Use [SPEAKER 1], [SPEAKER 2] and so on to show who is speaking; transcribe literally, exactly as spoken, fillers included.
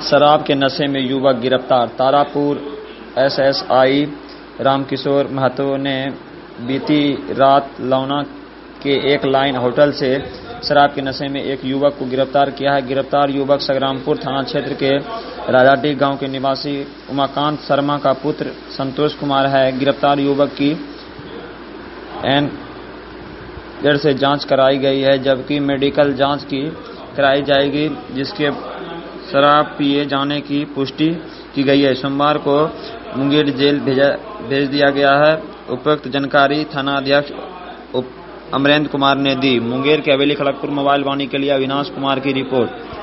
[SPEAKER 1] शराब के नशे में युवक गिरफ्तार। तारापुर एसएसआई रामकिशोर महतो ने बीती रात लौना के एक लाइन होटल से शराब के नशे में एक युवक को गिरफ्तार किया है। गिरफ्तार युवक संग्रामपुर थाना क्षेत्र के राजाडीह गांव के निवासी उमाकांत शर्मा का पुत्र संतोष कुमार है। गिरफ्तार युवक की एन जड़ से जांच कराई गई है, जबकि मेडिकल जांच की कराई जाएगी, जिसके शराब पिए जाने की पुष्टि की गई है। सोमवार को मुंगेर जेल भेजा भेज दिया गया है। उपयुक्त जानकारी थानाध्यक्ष अमरेंद्र कुमार ने दी। मुंगेर के हवेली खड़गपुर मोबाइल वाणी के लिए अविनाश कुमार की रिपोर्ट।